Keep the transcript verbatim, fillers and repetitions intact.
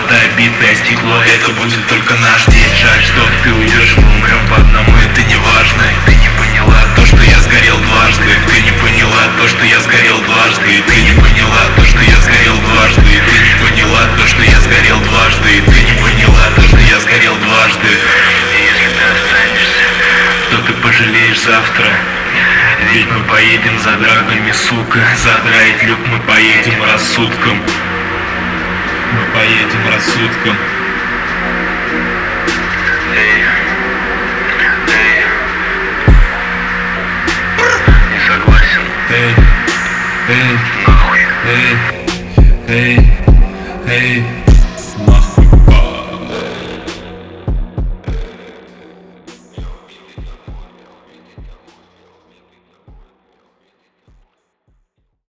вода, битое стекло, это будет только наш день. Жаль, что ты уйдешь, мы умрем по одному, это не важно. Ты не поняла то, что я сгорел дважды. Ты не поняла то, что я сгорел дважды. Ты не поняла то, что я сгорел дважды. Ты не поняла то, что я сгорел дважды. Ты не поняла то, что я сгорел дважды. И если ты останешься, то ты пожалеешь завтра. Ведь мы поедем за драгами, сука. Задраить люк мы поедем рассудком. Мы поедем рассудком. Эй, эй, не согласен. Эй, эй, нахуй. Эй, эй, эй.